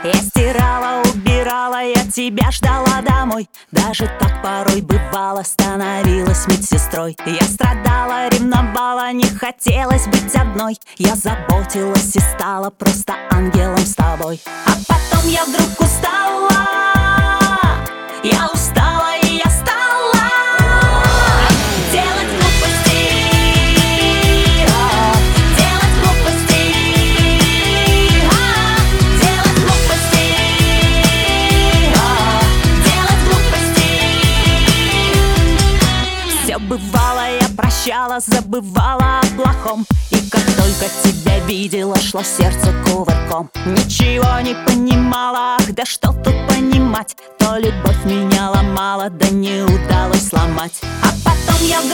Я стирала, убирала, я тебя ждала домой. Даже так порой бывало, становилась медсестрой. Я страдала, ревновала, не хотелось быть одной. Я заботилась и стала просто ангелом с тобой. А потом я вдруг устала, я устала и я стала делать глупости, делать глупости, делать глупости, делать глупости. Все бывало, я прощала, забывала о плохом. И как только тебя видела, шло сердце кувырком. Ничего не понимала, ах, да что тут понимать. То любовь меня ломала, да не удалось сломать. А потом я